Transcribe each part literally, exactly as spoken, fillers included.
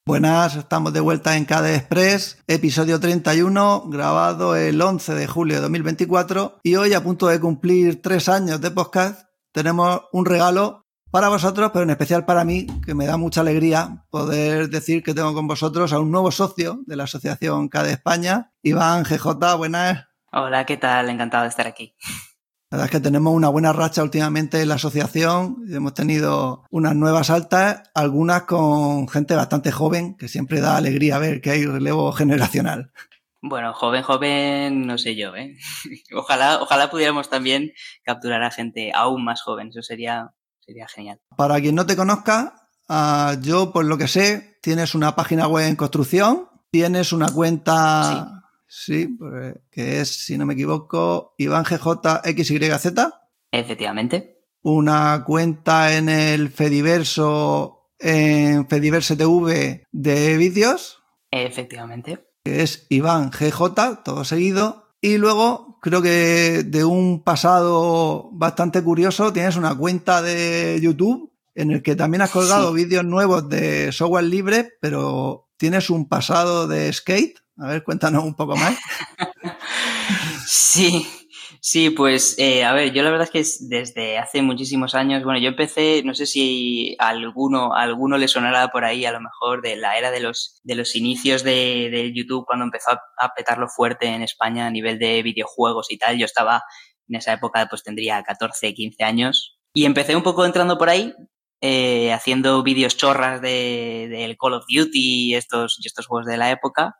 Buenas, estamos de vuelta en K D Express, episodio treinta y uno, grabado el once de julio de dos mil veinticuatro, y hoy, a punto de cumplir tres años de podcast, tenemos un regalo para vosotros, pero en especial para mí, que me da mucha alegría poder decir que tengo con vosotros a un nuevo socio de la Asociación K D España, Iván G J. Buenas. Hola, ¿qué tal? Encantado de estar aquí. La verdad es que tenemos una buena racha últimamente en la asociación. Hemos tenido unas nuevas altas, algunas con gente bastante joven, que siempre da alegría ver que hay relevo generacional. Bueno, joven, joven, no sé yo, ¿eh? Ojalá, ojalá pudiéramos también capturar a gente aún más joven. Eso sería, sería genial. Para quien no te conozca, uh, yo, por lo que sé, tienes una página web en construcción, tienes una cuenta... Sí. Sí, pues, que es, si no me equivoco, Iván G J X Y Z. Efectivamente. Una cuenta en el Fediverso, en Fediverse T V de vídeos. Efectivamente. Que es Iván G J, todo seguido. Y luego, creo que de un pasado bastante curioso, tienes una cuenta de YouTube en el que también has colgado sí. vídeos nuevos de software libre, pero tienes un pasado de skate. A ver, cuéntanos un poco más. Sí, sí, pues eh, a ver, yo la verdad es que es desde hace muchísimos años, bueno, yo empecé, no sé si a alguno, a alguno le sonará por ahí, a lo mejor de la era de los, de los inicios de, de YouTube, cuando empezó a, a petarlo fuerte en España a nivel de videojuegos y tal. Yo estaba en esa época, pues tendría catorce, quince años, y empecé un poco entrando por ahí, Eh, haciendo vídeos chorras de, del Call of Duty y estos, y estos juegos de la época,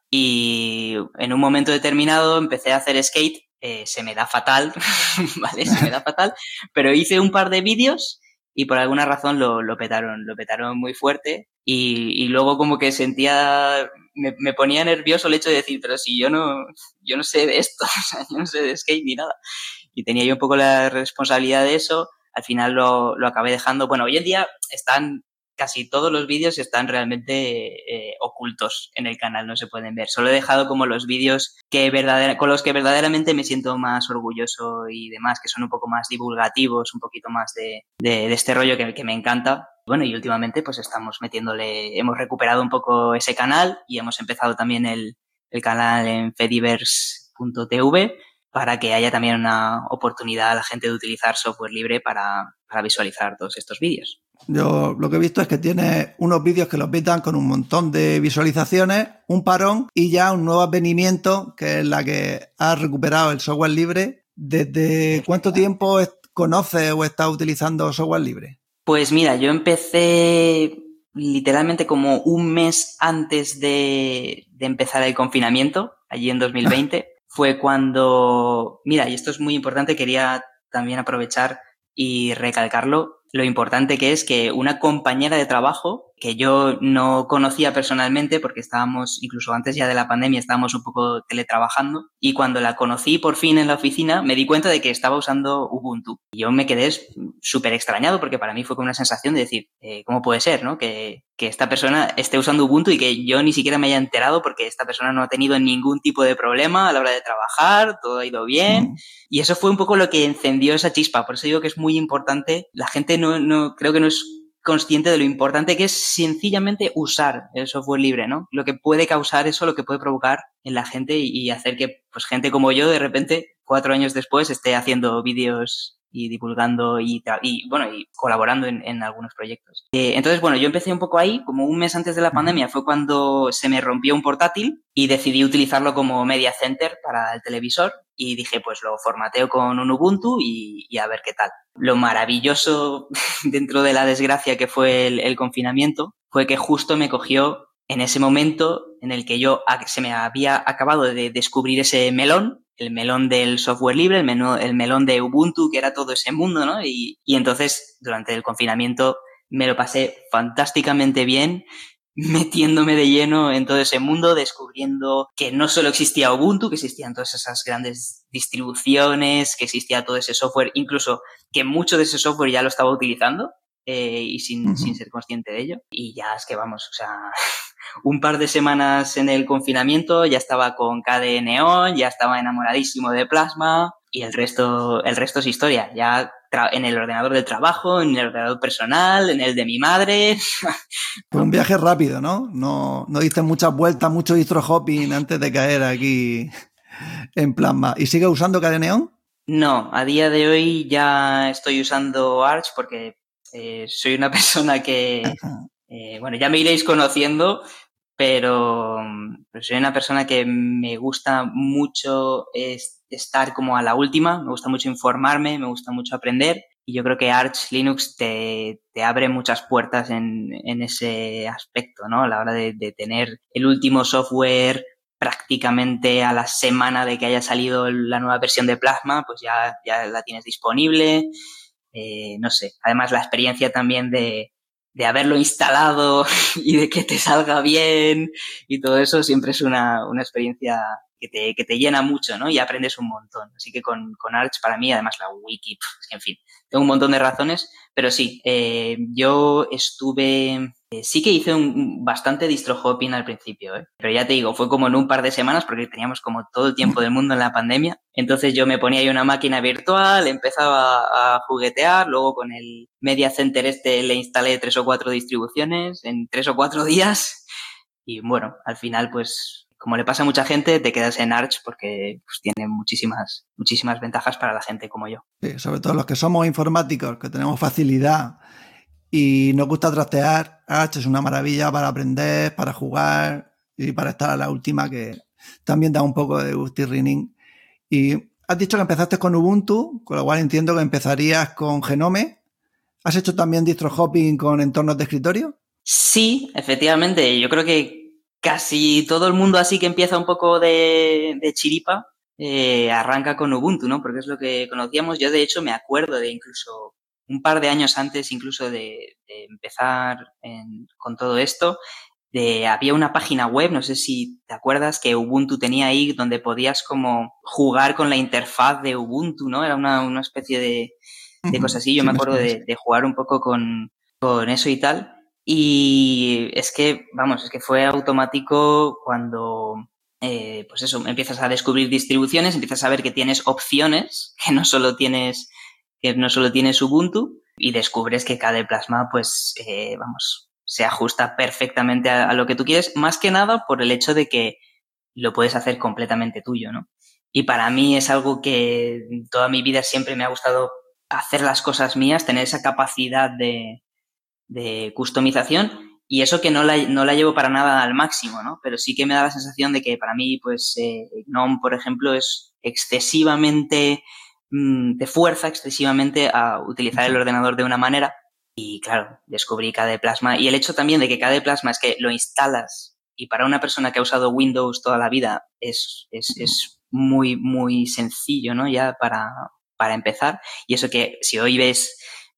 y en un momento determinado empecé a hacer skate. Eh, se me da fatal, ¿vale? Se me da fatal, pero hice un par de vídeos y por alguna razón lo, lo petaron, lo petaron muy fuerte, y, y luego como que sentía, me, me ponía nervioso el hecho de decir, pero si yo no, yo no sé de esto, o sea, yo no sé de skate ni nada, y tenía yo un poco la responsabilidad de eso. Al final lo, lo acabé dejando. Bueno, hoy en día están casi todos los vídeos están realmente eh, ocultos en el canal, no se pueden ver. Solo he dejado como los vídeos que verdadera, con los que verdaderamente me siento más orgulloso y demás, que son un poco más divulgativos, un poquito más de, de, de este rollo que, que me encanta. Bueno, y últimamente pues estamos metiéndole, hemos recuperado un poco ese canal y hemos empezado también el, el canal en fediverse punto t v, para que haya también una oportunidad a la gente de utilizar software libre para, para visualizar todos estos vídeos. Yo lo que he visto es que tiene unos vídeos que los petan con un montón de visualizaciones, un parón y ya un nuevo advenimiento, que es la que has recuperado el software libre. ¿Desde cuánto tiempo conoces o estás utilizando software libre? Pues mira, yo empecé literalmente como un mes antes de, de empezar el confinamiento, allí en dos mil veinte. Fue cuando, mira, y esto es muy importante, quería también aprovechar y recalcarlo, lo importante que es que una compañera de trabajo que yo no conocía personalmente, porque estábamos, incluso antes ya de la pandemia, estábamos un poco teletrabajando, y cuando la conocí por fin en la oficina, me di cuenta de que estaba usando Ubuntu. Y yo me quedé súper extrañado, porque para mí fue como una sensación de decir, eh, ¿cómo puede ser, no? Que, que esta persona esté usando Ubuntu y que yo ni siquiera me haya enterado, porque esta persona no ha tenido ningún tipo de problema a la hora de trabajar, todo ha ido bien. Sí. Y eso fue un poco lo que encendió esa chispa. Por eso digo que es muy importante. La gente no, no creo que no es consciente de lo importante que es sencillamente usar el software libre, ¿no? Lo que puede causar eso, lo que puede provocar en la gente y, y hacer que, pues, gente como yo, de repente, cuatro años después, esté haciendo vídeos y divulgando y, y bueno, y colaborando en, en algunos proyectos. Eh, entonces, bueno, yo empecé un poco ahí, como un mes antes de la pandemia, fue cuando se me rompió un portátil y decidí utilizarlo como media center para el televisor, y dije, pues lo formateo con un Ubuntu y, y a ver qué tal. Lo maravilloso dentro de la desgracia que fue el, el confinamiento fue que justo me cogió en ese momento en el que yo se me había acabado de descubrir ese melón, el melón del software libre, el, menú, el melón de Ubuntu, que era todo ese mundo, ¿no? Y, y entonces, durante el confinamiento, me lo pasé fantásticamente bien, metiéndome de lleno en todo ese mundo, descubriendo que no solo existía Ubuntu, que existían todas esas grandes distribuciones, que existía todo ese software, incluso que mucho de ese software ya lo estaba utilizando eh, y sin, uh-huh. sin ser consciente de ello. Y ya es que vamos, o sea, un par de semanas en el confinamiento ya estaba con K D E Neon, ya estaba enamoradísimo de Plasma y el resto, el resto es historia. Ya en el ordenador del trabajo, en el ordenador personal, en el de mi madre. Fue un viaje rápido, ¿no? No, no diste muchas vueltas, mucho distro hopping antes de caer aquí en Plasma. ¿Y sigues usando Cadeneon? No, a día de hoy ya estoy usando Arch porque eh, soy una persona que, eh, bueno, ya me iréis conociendo, pero, pero soy una persona que me gusta mucho es, estar como a la última, me gusta mucho informarme, me gusta mucho aprender y yo creo que Arch Linux te, te abre muchas puertas en, en ese aspecto, ¿no? A la hora de, de tener el último software prácticamente a la semana de que haya salido la nueva versión de Plasma, pues ya, ya la tienes disponible. Eh, no sé, además la experiencia también de, de haberlo instalado y de que te salga bien y todo eso siempre es una, una experiencia que te, que te llena mucho, ¿no? Y aprendes un montón. Así que con, con Arch para mí, además la wiki, pf, en fin, tengo un montón de razones, pero sí, eh, yo estuve... Eh, sí que hice un bastante distro hopping al principio, ¿eh? Pero ya te digo, fue como en un par de semanas porque teníamos como todo el tiempo del mundo en la pandemia. Entonces yo me ponía ahí una máquina virtual, empezaba a juguetear, luego con el Media Center este le instalé tres o cuatro distribuciones en tres o cuatro días y bueno, al final pues como le pasa a mucha gente, te quedas en Arch porque pues, tiene muchísimas, muchísimas ventajas para la gente como yo. Sí, sobre todo los que somos informáticos, que tenemos facilidad y nos gusta trastear, Arch es una maravilla para aprender, para jugar y para estar a la última, que también da un poco de gustirrinín. Y has dicho que empezaste con Ubuntu, con lo cual entiendo que empezarías con Genome. ¿Has hecho también distro hopping con entornos de escritorio? Sí, efectivamente. Yo creo que casi todo el mundo así que empieza un poco de, de chiripa eh, arranca con Ubuntu, ¿no? Porque es lo que conocíamos. Yo, de hecho, me acuerdo de incluso un par de años antes incluso de, de empezar en, con todo esto, de, había una página web, no sé si te acuerdas, que Ubuntu tenía ahí donde podías como jugar con la interfaz de Ubuntu, ¿no? Era una, una especie de, de cosa así. Yo Sí, me me acuerdo suena, de, sí. de jugar un poco con, con eso y tal. Y es que, vamos, es que fue automático cuando, eh, pues eso, empiezas a descubrir distribuciones, empiezas a ver que tienes opciones, que no solo tienes, que no solo tienes Ubuntu, y descubres que K D Plasma, pues, eh, vamos, se ajusta perfectamente a, a lo que tú quieres, más que nada por el hecho de que lo puedes hacer completamente tuyo, ¿no? Y para mí es algo que toda mi vida siempre me ha gustado hacer las cosas mías, tener esa capacidad de, de customización y eso que no la, no la llevo para nada al máximo, ¿no? Pero sí que me da la sensación de que para mí, pues, eh, GNOME, por ejemplo, es excesivamente, mmm, te fuerza excesivamente a utilizar el ordenador de una manera y, claro, descubrí K D Plasma y el hecho también de que K D Plasma es que lo instalas y para una persona que ha usado Windows toda la vida es, es, es muy, muy sencillo, ¿no? Ya para, para empezar y eso que si hoy ves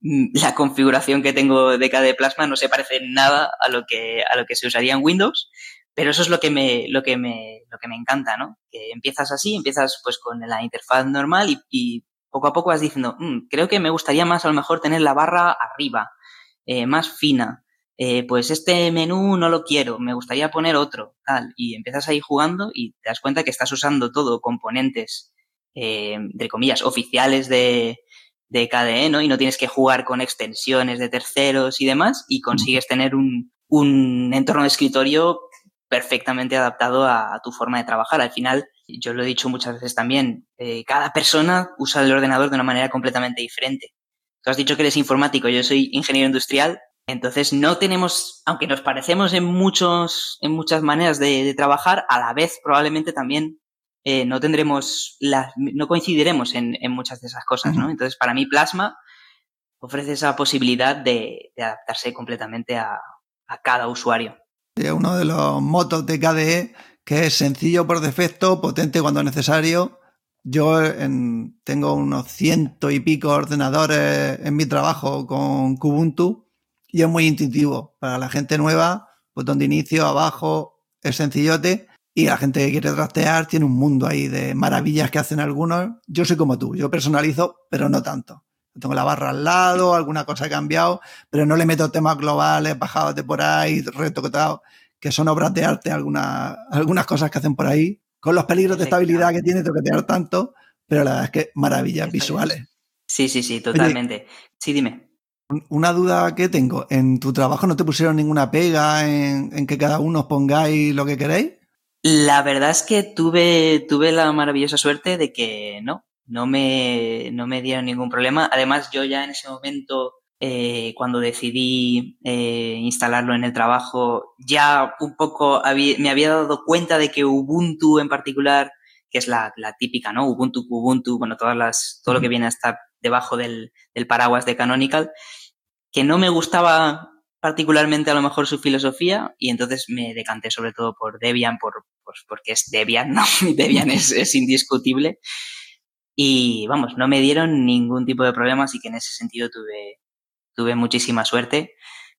la configuración que tengo de K D Plasma no se parece nada a lo que a lo que se usaría en Windows, pero eso es lo que me lo que me lo que me encanta, ¿no? Que empiezas así, empiezas pues con la interfaz normal y, y poco a poco vas diciendo, mmm, creo que me gustaría más a lo mejor tener la barra arriba, eh, más fina. Eh, pues este menú no lo quiero, me gustaría poner otro, tal, y empiezas ahí jugando y te das cuenta que estás usando todo componentes, eh, entre comillas, oficiales de de K D E, ¿no? Y no tienes que jugar con extensiones de terceros y demás y consigues tener un, un entorno de escritorio perfectamente adaptado a, a tu forma de trabajar. Al final, yo lo he dicho muchas veces también, eh, cada persona usa el ordenador de una manera completamente diferente. Tú has dicho que eres informático, yo soy ingeniero industrial, entonces no tenemos, aunque nos parecemos en muchos, en muchas maneras de, de trabajar, a la vez probablemente también Eh, no tendremos, las, no coincidiremos en, en muchas de esas cosas, ¿no? Entonces, para mí, Plasma ofrece esa posibilidad de, de adaptarse completamente a, a cada usuario. Sí, uno de los motos de K D E, que es sencillo por defecto, potente cuando necesario. Yo en, tengo unos ciento y pico ordenadores en mi trabajo con Kubuntu y es muy intuitivo. Para la gente nueva, botón de inicio, abajo, es sencillote. Y la gente que quiere trastear tiene un mundo ahí de maravillas que hacen algunos. Yo soy como tú, yo personalizo, pero no tanto. Tengo la barra al lado, alguna cosa ha cambiado, pero no le meto temas globales, bajados de por ahí, retocados, que son obras de arte, algunas, algunas cosas que hacen por ahí, con los peligros de estabilidad que tiene toquetear tanto, pero la verdad es que maravillas visuales. Sí, sí, sí, Oye, totalmente. Sí, dime. una duda que tengo. ¿En tu trabajo no te pusieron ninguna pega en, en que cada uno os pongáis lo que queréis? La verdad es que tuve, tuve la maravillosa suerte de que no, no me, no me dieron ningún problema. Además, yo ya en ese momento, eh, cuando decidí eh, instalarlo en el trabajo, ya un poco había- me había dado cuenta de que Ubuntu en particular, que es la, la típica, ¿no? Ubuntu, Ubuntu, bueno, todas las, todo lo que Ujú. viene a estar debajo del, del paraguas de Canonical, que no me gustaba particularmente a lo mejor su filosofía y entonces me decanté sobre todo por Debian, por, pues porque es Debian, ¿no? Debian es, es indiscutible y vamos, no me dieron ningún tipo de problema, así que en ese sentido tuve, tuve muchísima suerte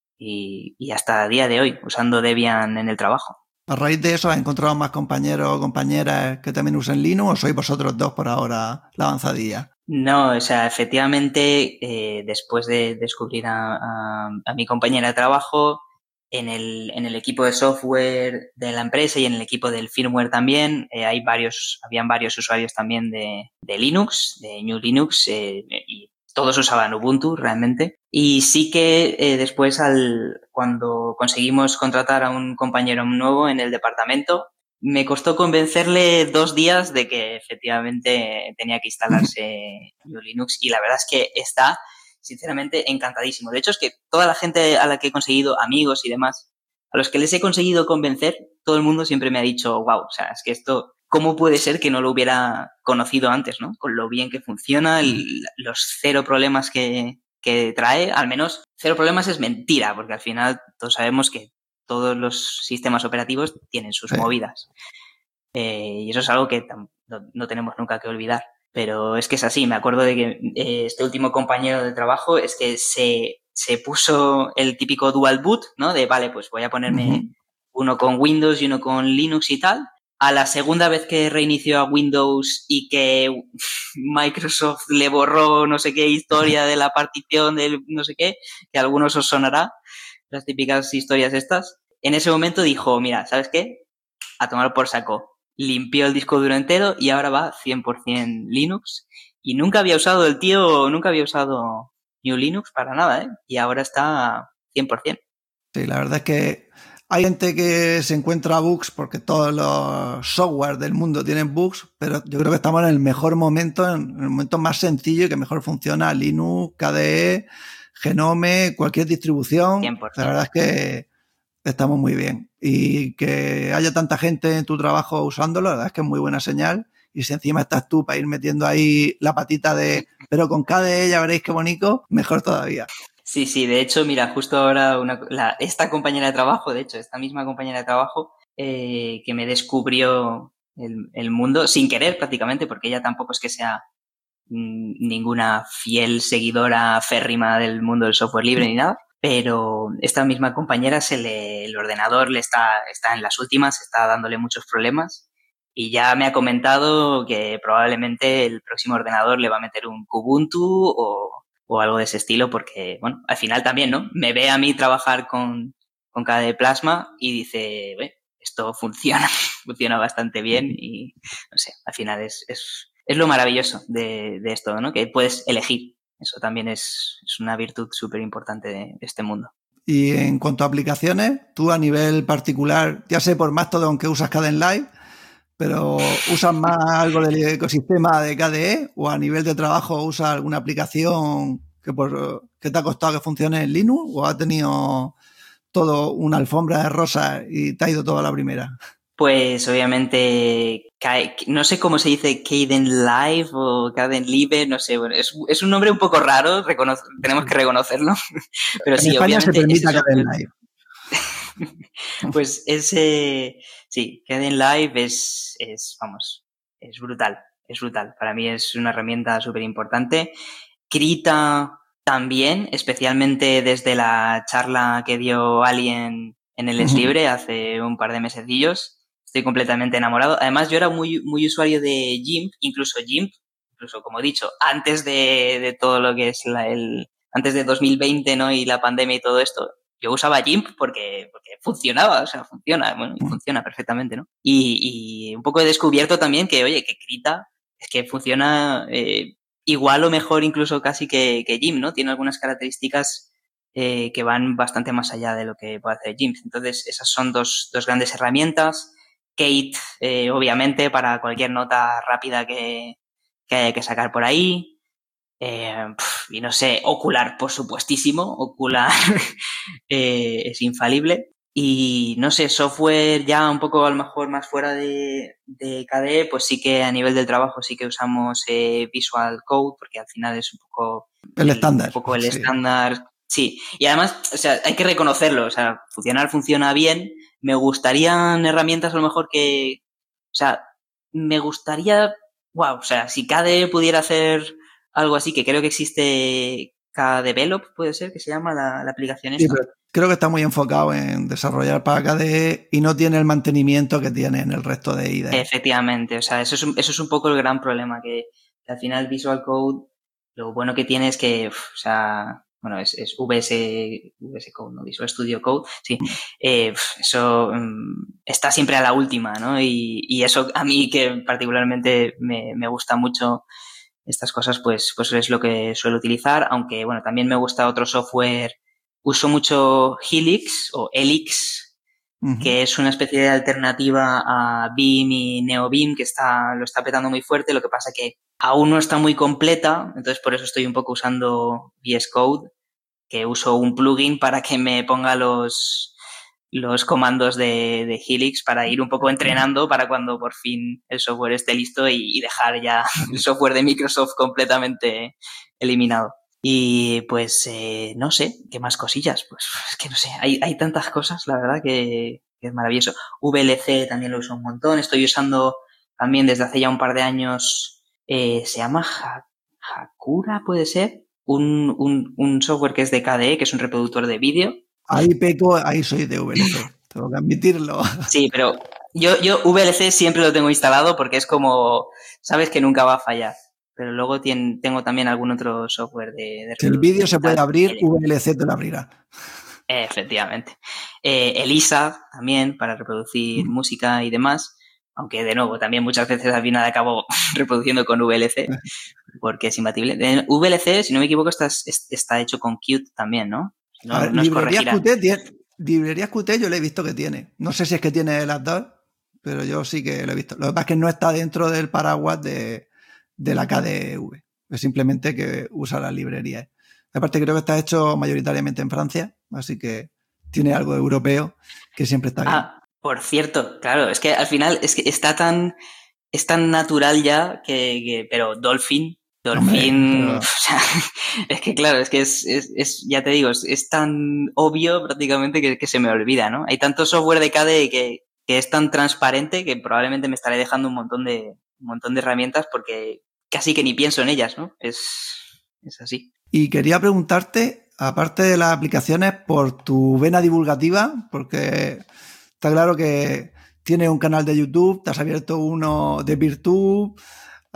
y, y hasta el día de hoy usando Debian en el trabajo. A raíz de eso, ¿has encontrado más compañeros o compañeras que también usen Linux o sois vosotros dos por ahora la avanzadilla? No, o sea, efectivamente, eh, después de descubrir a, a, a mi compañera de trabajo, en el, en el equipo de software de la empresa y en el equipo del firmware también, eh, hay varios, habían varios usuarios también de, de Linux, de New Linux, eh, y todos usaban Ubuntu realmente. Y sí que eh, después, al, cuando conseguimos contratar a un compañero nuevo en el departamento, me costó convencerle dos días de que efectivamente tenía que instalarse New Linux y la verdad es que está, sinceramente, encantadísimo. De hecho, es que toda la gente a la que he conseguido, amigos y demás, a los que les he conseguido convencer, todo el mundo siempre me ha dicho, wow, o sea, es que esto, ¿cómo puede ser que no lo hubiera conocido antes, ¿no? Con lo bien que funciona, el, los cero problemas que, que trae, al menos cero problemas es mentira, porque al final todos sabemos que todos los sistemas operativos tienen sus Sí. movidas. Eh, y eso es algo que no, no, tenemos nunca que olvidar. Pero es que es así. Me acuerdo de que eh, este último compañero de trabajo es que se, se puso el típico dual boot, ¿no? De, vale, pues voy a ponerme Uh-huh. uno con Windows y uno con Linux y tal. A la segunda vez que reinició a Windows y que Microsoft le borró no sé qué historia de la partición del no sé qué, que a algunos os sonará, las típicas historias estas. En ese momento dijo, mira, ¿sabes qué? A tomar por saco. Limpió el disco duro entero y ahora va cien por ciento Linux. Y nunca había usado el tío, nunca había usado New Linux para nada, ¿eh? Y ahora está cien por ciento. Sí, la verdad es que hay gente que se encuentra bugs porque todos los software del mundo tienen bugs, pero yo creo que estamos en el mejor momento, en el momento más sencillo y que mejor funciona Linux, K D E, Genome, cualquier distribución. La cien por ciento. verdad es que estamos muy bien. Y que haya tanta gente en tu trabajo usándolo, la verdad es que es muy buena señal. Y si encima estás tú para ir metiendo ahí la patita de, pero con K D E ya veréis qué bonito, mejor todavía. Sí, sí, de hecho, mira, justo ahora una, la, esta compañera de trabajo, de hecho, esta misma compañera de trabajo, eh, que me descubrió el, el mundo sin querer prácticamente, porque ella tampoco es que sea mmm, ninguna fiel seguidora férrima del mundo del software libre ni nada, pero esta misma compañera se le, el ordenador le está, está en las últimas, está dándole muchos problemas y ya me ha comentado que probablemente el próximo ordenador le va a meter un Kubuntu o, o algo de ese estilo porque, bueno, al final también, ¿no? Me ve a mí trabajar con, con K D E Plasma y dice, bueno, esto funciona, funciona bastante bien y, no sé, al final es, es, es lo maravilloso de, de esto, ¿no? Que puedes elegir. Eso también es, es una virtud súper importante de, de este mundo. Y en cuanto a aplicaciones, tú a nivel particular, ya sé por Mastodon que usas Kdenlive, pero ¿usas más algo del ecosistema de K D E o a nivel de trabajo usas alguna aplicación que, por, que te ha costado que funcione en Linux o has tenido todo una alfombra de rosas y te ha ido todo a la primera? Pues obviamente, no sé cómo se dice Kdenlive o Kdenlive, no sé, bueno, es, es un nombre un poco raro, tenemos que reconocerlo, pero En sí, España se obviamente ese permite software, Kdenlive. pues ese, sí, Kdenlive es, es, vamos, es brutal, es brutal. Para mí es una herramienta súper importante. Krita también, especialmente desde la charla que dio Alien en el Es Libre hace un par de mesecillos. Estoy completamente enamorado. Además, yo era muy, muy usuario de GIMP, incluso GIMP, incluso como he dicho, antes de, de todo lo que es la, el, antes de dos mil veinte, ¿no? Y la pandemia y todo esto. Yo usaba GIMP porque, porque funcionaba, o sea, funciona, bueno, y funciona perfectamente, ¿no? Y, y un poco he descubierto también que, oye, que Krita es que funciona eh, igual o mejor incluso casi que, que Gimp, ¿no? Tiene algunas características eh, que van bastante más allá de lo que puede hacer Gimp. Entonces, esas son dos, dos grandes herramientas. Kate, eh, obviamente, para cualquier nota rápida que, que haya que sacar por ahí. Eh, y no sé, Okular, por supuestísimo. Okular eh, es infalible. Y no sé, software ya un poco a lo mejor más fuera de, de K D E, pues sí que a nivel del trabajo sí que usamos eh, Visual Code, porque al final es un poco el el, estándar. un poco el Sí. estándar. Sí, y además, o sea, hay que reconocerlo, o sea, funcionar funciona bien. Me gustarían herramientas a lo mejor que, o sea, me gustaría, wow, o sea, si K D E pudiera hacer algo así, que creo que existe Kdevelop, puede ser, que se llama la, la aplicación Sí, esta. pero creo que está muy enfocado en desarrollar para K D E y no tiene el mantenimiento que tiene en el resto de I D E. Efectivamente, o sea, eso es un, eso es un poco el gran problema, que, que al final Visual Code, lo bueno que tiene es que, uf, o sea, bueno, es, es V S, V S Code, ¿no? Visual Studio Code, sí, eh, uf, eso um, está siempre a la última, ¿no? Y, y eso a mí que particularmente me, me gusta mucho estas cosas, pues, pues es lo que suelo utilizar, aunque, bueno, también me gusta otro software, uso mucho Helix o Helix, uh-huh. que es una especie de alternativa a Vim y NeoVim, que está, lo está petando muy fuerte, lo que pasa que aún no está muy completa, entonces por eso estoy un poco usando V S Code, que uso un plugin para que me ponga los los comandos de, de Helix para ir un poco entrenando para cuando por fin el software esté listo y, y dejar ya el software de Microsoft completamente eliminado. Y pues eh, no sé, ¿qué más cosillas? Pues es que no sé, hay, hay tantas cosas, la verdad, que, que es maravilloso. V L C también lo uso un montón, estoy usando también desde hace ya un par de años, eh, se llama ha- Hakura, puede ser, un, un, un software que es de K D E, que es un reproductor de vídeo. Ahí peco, ahí soy de V L C, tengo que admitirlo. Sí, pero yo, yo V L C siempre lo tengo instalado porque es como, sabes que nunca va a fallar. Pero luego tiene, tengo también algún otro software de, de Si el vídeo se puede abrir, Oye, V L C te lo abrirá. Efectivamente. Eh, Elisa también para reproducir mm. música y demás. Aunque, de nuevo, también muchas veces al final acabo reproduciendo con V L C porque es imbatible. V L C, si no me equivoco, está, está hecho con Qt también, ¿no? No, ver, no librerías Qt, tiene, librerías Qt yo le he visto que tiene. No sé si es que tiene las dos, pero yo sí que lo he visto. Lo que pasa es que no está dentro del paraguas de, de la K D E V. Es simplemente que usa las librerías. Aparte creo que está hecho mayoritariamente en Francia, así que tiene algo europeo que siempre está bien. Ah, por cierto, claro, es que al final es que está tan, es tan natural ya que, que pero Dolphin, Dolphin, Hombre, pero... o sea, es que claro, es que es, es, es ya te digo, es, es tan obvio prácticamente que, que se me olvida, ¿no? Hay tanto software de K D E que, que es tan transparente que probablemente me estaré dejando un montón de, un montón de herramientas porque casi que ni pienso en ellas, ¿no? Es, es así. Y quería preguntarte, aparte de las aplicaciones, por tu vena divulgativa, porque está claro que tienes un canal de YouTube, te has abierto uno de Virtue, uh,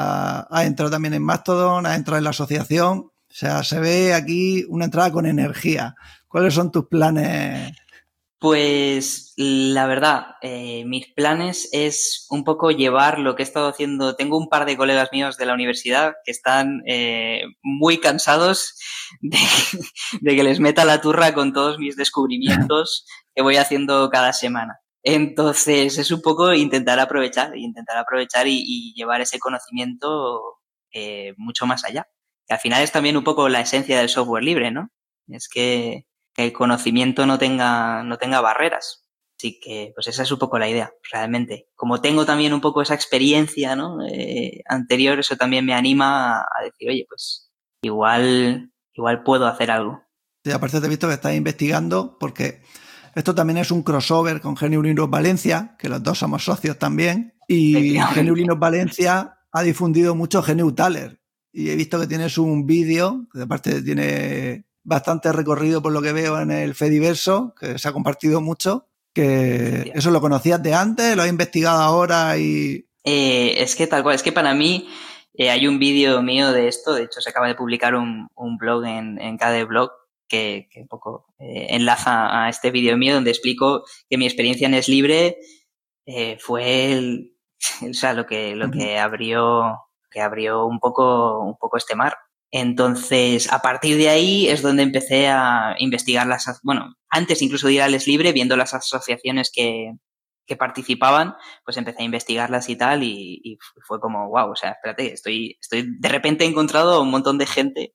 has entrado también en Mastodon, has entrado en la asociación, o sea, se ve aquí una entrada con energía. ¿Cuáles son tus planes? Pues la verdad, eh, mis planes es un poco llevar lo que he estado haciendo. Tengo un par de colegas míos de la universidad que están eh, muy cansados de, de que les meta la turra con todos mis descubrimientos que voy haciendo cada semana. Entonces es un poco intentar aprovechar, intentar aprovechar y, y llevar ese conocimiento eh, mucho más allá. Que al final es también un poco la esencia del software libre, ¿no? Es que que el conocimiento no tenga, no tenga barreras. Así que, pues esa es un poco la idea, realmente. Como tengo también un poco esa experiencia, ¿no? Eh, anterior, eso también me anima a, a decir, oye, pues igual, igual puedo hacer algo. Sí, aparte te he visto que estás investigando, porque esto también es un crossover con G N U Linux Valencia, que los dos somos socios también, y G N U Linux Valencia ha difundido mucho G N U Thaler. Y he visto que tienes un vídeo, que aparte tiene bastante recorrido por lo que veo en el Fediverso, que se ha compartido mucho, que eso lo conocías de antes, lo has investigado ahora y... Eh, es que tal cual, es que para mí eh, hay un vídeo mío de esto, de hecho se acaba de publicar un, un blog en, en K D E Blog que, que un poco eh, enlaza a este vídeo mío donde explico que mi experiencia en Es Libre eh, fue el, o sea, lo que, lo que abrió que abrió un poco, un poco este mar. Entonces, a partir de ahí es donde empecé a investigar las, bueno, antes incluso de ir a Les Libre, viendo las asociaciones que, que participaban, pues empecé a investigarlas y tal, y, y fue como, wow, o sea, espérate, estoy, estoy, de repente he encontrado un montón de gente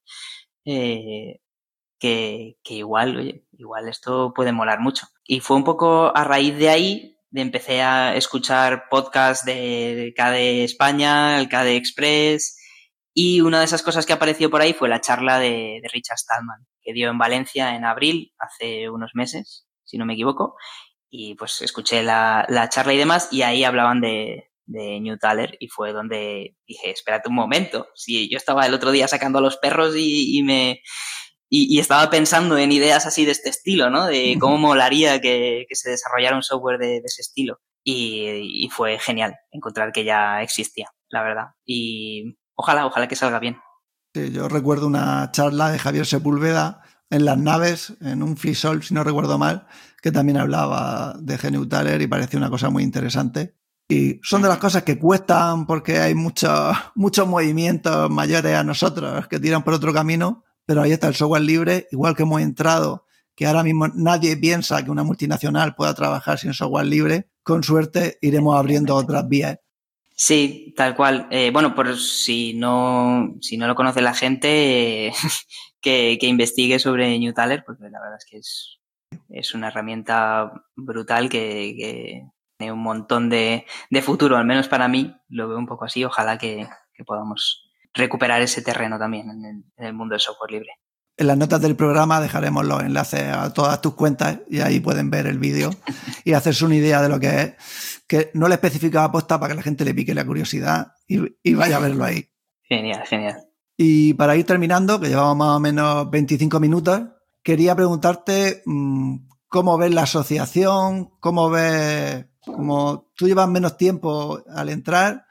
eh, que, que igual, oye, igual esto puede molar mucho. Y fue un poco a raíz de ahí, de empecé a escuchar podcasts de K D España, el K D Express, y una de esas cosas que apareció por ahí fue la charla de, de Richard Stallman, que dio en Valencia en abril, hace unos meses, si no me equivoco, y pues escuché la, la charla y demás, y ahí hablaban de, de New Thaler, y fue donde dije, espérate un momento, si yo estaba el otro día sacando a los perros y, y me... Y, y estaba pensando en ideas así de este estilo, ¿no? De cómo molaría que, que se desarrollara un software de, de ese estilo. Y, y fue genial encontrar que ya existía, la verdad. Y ojalá, ojalá que salga bien. Sí, yo recuerdo una charla de Javier Sepúlveda en las naves, en un FreeSol, si no recuerdo mal, que también hablaba de G N U Thaler y parecía una cosa muy interesante. Y son de las cosas que cuestan porque hay muchos, muchos movimientos mayores a nosotros que tiran por otro camino, pero ahí está el software libre, igual que hemos entrado, que ahora mismo nadie piensa que una multinacional pueda trabajar sin software libre, con suerte iremos abriendo otras vías. Sí, tal cual. Eh, bueno, por si no, si no lo conoce la gente, eh, que, que investigue sobre New Thaler, porque la verdad es que es, es una herramienta brutal que, que tiene un montón de, de futuro, al menos para mí, lo veo un poco así. Ojalá que, que podamos recuperar ese terreno también en el, en el mundo del software libre. En las notas del programa dejaremos los enlaces a todas tus cuentas y ahí pueden ver el vídeo y hacerse una idea de lo que es, que no le especificaba posta para que la gente le pique la curiosidad y, y vaya a verlo ahí. Genial, genial. Y para ir terminando, que llevamos más o menos veinticinco minutos, quería preguntarte mmm, cómo ves la asociación, cómo ves, como tú llevas menos tiempo al entrar,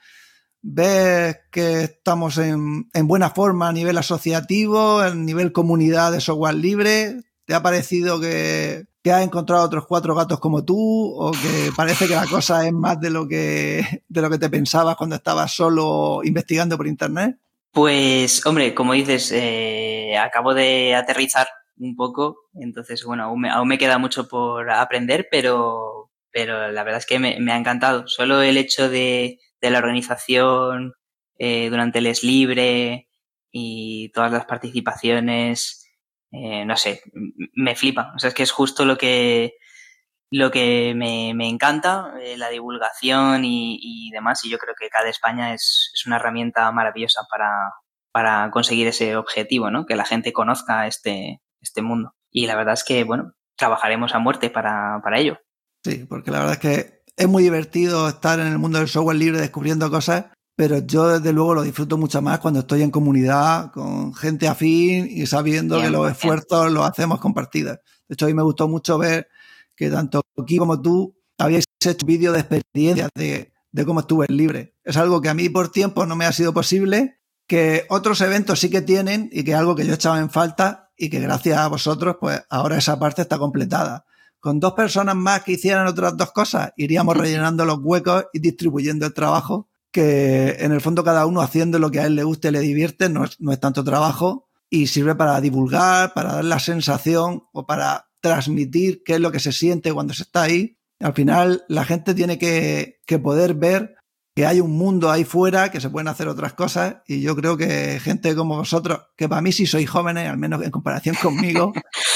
¿ves que estamos en, en buena forma a nivel asociativo, a nivel comunidad de software libre? ¿Te ha parecido que, que has encontrado otros cuatro gatos como tú o que parece que la cosa es más de lo que, de lo que te pensabas cuando estabas solo investigando por internet? Pues, hombre, como dices, eh, acabo de aterrizar un poco, entonces, bueno, aún me, aún me queda mucho por aprender, pero, pero la verdad es que me, me ha encantado. Solo el hecho de, de la organización eh, durante el Es Libre y todas las participaciones, eh, no sé, me flipa. O sea, es que es justo lo que, lo que me, me encanta, eh, la divulgación y, y demás, y yo creo que K D España es, es una herramienta maravillosa para, para conseguir ese objetivo, ¿no? Que la gente conozca este, este mundo. Y la verdad es que, bueno, trabajaremos a muerte para, para ello. Sí, porque la verdad es que es muy divertido estar en el mundo del software libre descubriendo cosas, pero yo desde luego lo disfruto mucho más cuando estoy en comunidad con gente afín y sabiendo Bien, que los bien. esfuerzos los hacemos compartidos. De hecho, a mí me gustó mucho ver que tanto aquí como tú habíais hecho vídeos de experiencias de, de cómo estuve libre. Es algo que a mí por tiempo no me ha sido posible, que otros eventos sí que tienen y que es algo que yo echaba en falta y que gracias a vosotros, pues ahora esa parte está completada. Con dos personas más que hicieran otras dos cosas, iríamos rellenando los huecos y distribuyendo el trabajo, que en el fondo cada uno haciendo lo que a él le guste, le divierte, no es, no es tanto trabajo y sirve para divulgar, para dar la sensación o para transmitir qué es lo que se siente cuando se está ahí. Al final la gente tiene que, que poder ver que hay un mundo ahí fuera, que se pueden hacer otras cosas y yo creo que gente como vosotros, que para mí sí sois jóvenes, al menos en comparación conmigo,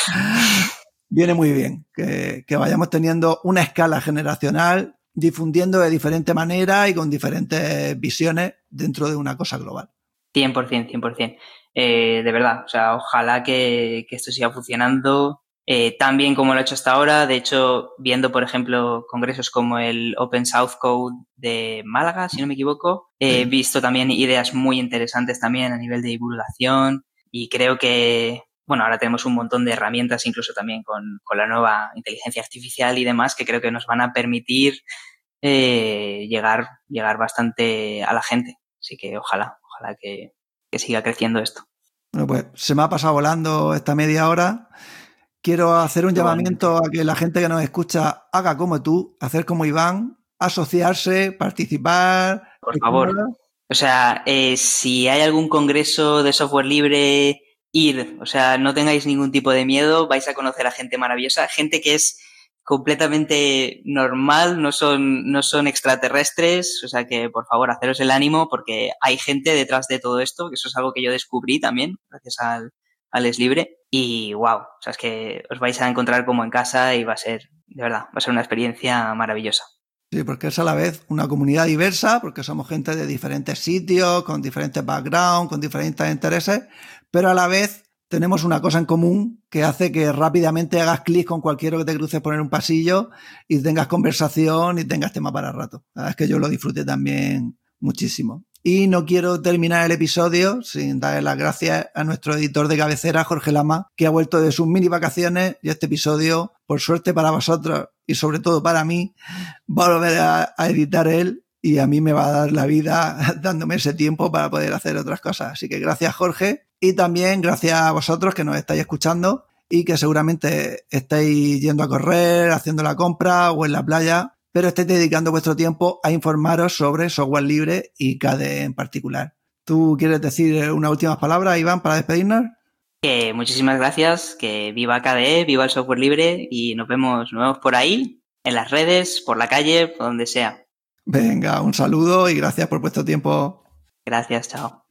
viene muy bien que, que vayamos teniendo una escala generacional, difundiendo de diferente manera y con diferentes visiones dentro de una cosa global. cien por ciento, cien por ciento. Eh, de verdad, o sea, ojalá que, que esto siga funcionando eh, tan bien como lo ha hecho hasta ahora. De hecho, viendo, por ejemplo, congresos como el Open South Code de Málaga, si no me equivoco, he Sí. visto también ideas muy interesantes también a nivel de divulgación y creo que, bueno, ahora tenemos un montón de herramientas, incluso también con, con la nueva inteligencia artificial y demás, que creo que nos van a permitir eh, llegar, llegar bastante a la gente. Así que ojalá, ojalá que, que siga creciendo esto. Bueno, pues se me ha pasado volando esta media hora. Quiero hacer un Igualmente. llamamiento a que la gente que nos escucha haga como tú, hacer como Iván, asociarse, participar. Por favor. O sea, eh, si hay algún congreso de software libre, ir. O sea, no tengáis ningún tipo de miedo, vais a conocer a gente maravillosa, gente que es completamente normal, no son, no son extraterrestres, o sea que por favor haceros el ánimo porque hay gente detrás de todo esto, que eso es algo que yo descubrí también gracias al, al Es Libre y wow, o sea es que os vais a encontrar como en casa y va a ser, de verdad, va a ser una experiencia maravillosa. Sí, porque es a la vez una comunidad diversa, porque somos gente de diferentes sitios, con diferentes backgrounds, con diferentes intereses, pero a la vez tenemos una cosa en común que hace que rápidamente hagas clic con cualquiera que te cruces por un pasillo y tengas conversación y tengas tema para rato. La verdad es que yo lo disfruté también muchísimo. Y no quiero terminar el episodio sin darle las gracias a nuestro editor de cabecera, Jorge Lama, que ha vuelto de sus mini vacaciones y este episodio, por suerte para vosotros y sobre todo para mí, va a volver a, a editar él y a mí me va a dar la vida dándome ese tiempo para poder hacer otras cosas. Así que gracias, Jorge, y también gracias a vosotros que nos estáis escuchando y que seguramente estáis yendo a correr, haciendo la compra o en la playa, pero estáis dedicando vuestro tiempo a informaros sobre software libre y K D E en particular. ¿Tú quieres decir unas últimas palabras, Iván, para despedirnos? Que muchísimas gracias, que viva K D E, viva el software libre y nos vemos, nos vemos por ahí, en las redes, por la calle, por donde sea. Venga, un saludo y gracias por vuestro tiempo. Gracias, chao.